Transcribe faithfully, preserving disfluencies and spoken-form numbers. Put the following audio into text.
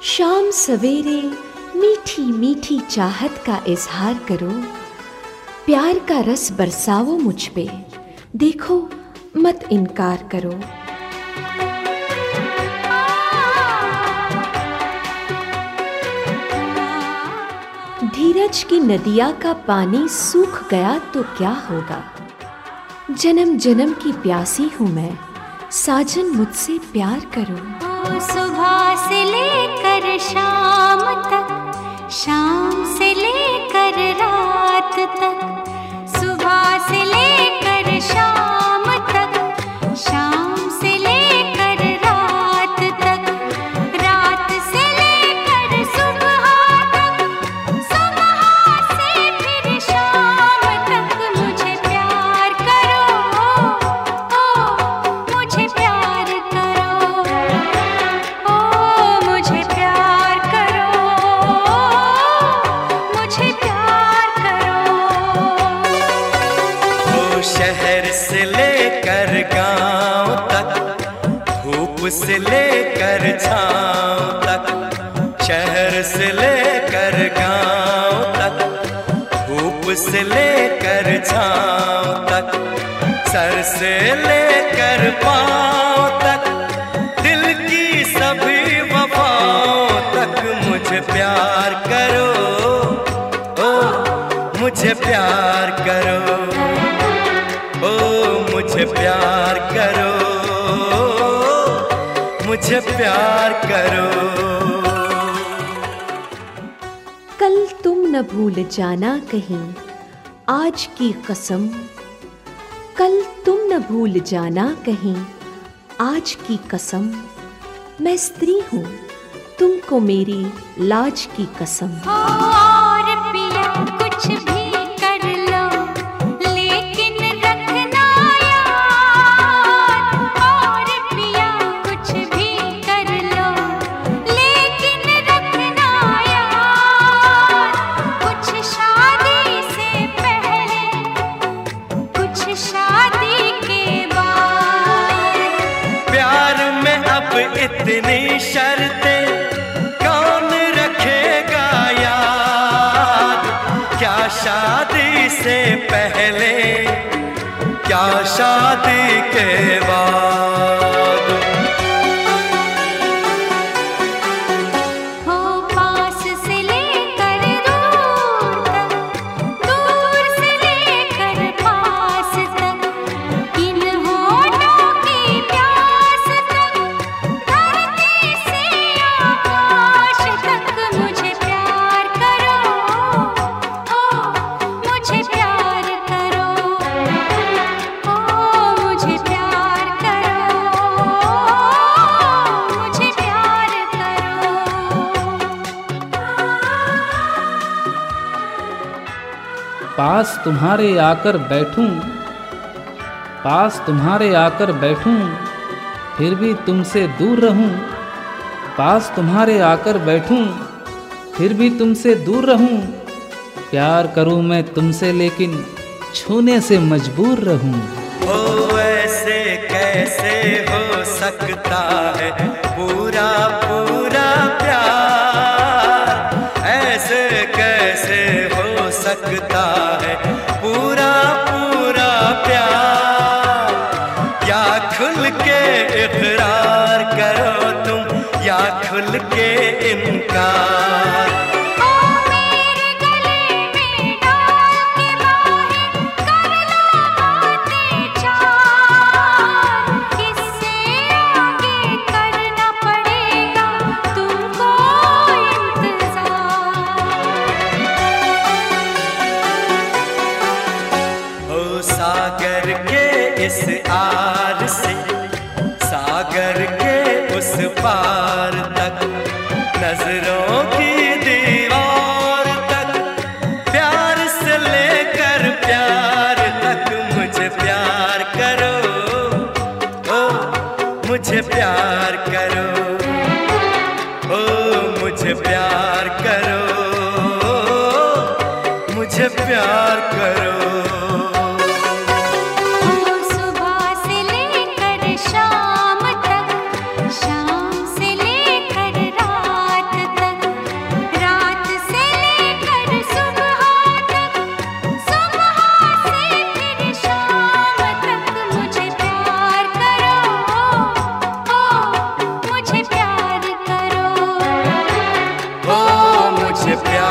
शाम सवेरे मीठी मीठी चाहत का इजहार करो, प्यार का रस बरसाओ मुझ पे, देखो मत इनकार करो। धीरज की नदिया का पानी सूख गया तो क्या होगा, जन्म जन्म की प्यासी हूँ मैं, साजन मुझसे प्यार करो। सुबह से लेकर शाम तक, शाम से लेकर रात तक, सुबह से लेकर शाम तक, शाम से लेकर रात तक, रात से लेकर सुबह तक, सुबह से फिर शाम तक मुझे प्यार करो, ओ मुझे प्यार करो, ओ मुझे प्यार करो, मुझे प्यार करो। ओ शहर से लेकर गांव तक, धूप से लेकर छांव तक, शहर से लेकर गांव तक, धूप से लेकर छांव तक, सर से लेकर पांव तक, दिल की सभी वफाओं तक मुझे प्यार करो, ओ मुझे प्यार करो, ओ मुझे प्यार करो, मुझे प्यार करो। कल तुम न भूल जाना कहीं आज की कसम, कल तुम न भूल जाना कहीं आज की कसम, मैं स्त्री हूँ तुमको मेरी लाज की कसम। और पिया कुछ भी कर लो, लेकिन रखना याद, और पिया कुछ भी कर लो, लेकिन रखना याद, कुछ शादी से पहले, कुछ शादी के बाद। प्यार में अब इतनी शर्तें कौन रखेगा याद, क्या शादी से पहले, क्या शादी के बाद। हो पास से लेकर दूर तक, दूर से लेकर पास तक, इन होठों की प्यास तक, धरती से आकाश तक मुझे प्यार करो, ओ मुझे प्यार करो, ओ मुझे प्यार करो, मुझे प्यार करो। पास तुम्हारे आकर बैठूं, पास तुम्हारे आकर बैठूं, फिर भी तुमसे दूर रहूं, पास तुम्हारे आकर बैठूं, फिर भी तुमसे दूर रहूं, प्यार करूं मैं तुमसे लेकिन छूने से मजबूर रहूं। ओ ऐसे कैसे हो सकता है पूरा पूरा प्यार, ऐसे कैसे हो सकता है पूरा पूरा प्यार, या खुल के इकरार करो तुम, या खुल के इनकार। ओ मेरे गले में डाल के बाहें, कर लो बातें चार, इससे आगे करना पड़ेगा तुमको इंतजार। ओ सागर के इस आर से, सागर के उस पार तक, नजरों की दीवार तक, प्यार से लेकर प्यार तक मुझे प्यार करो, ओ मुझे प्यार करो, ओ मुझे प्यार करो, मुझे प्यार करो। सुबह से लेकर शाम तक, शाम से लेकर रात मुझे प्यार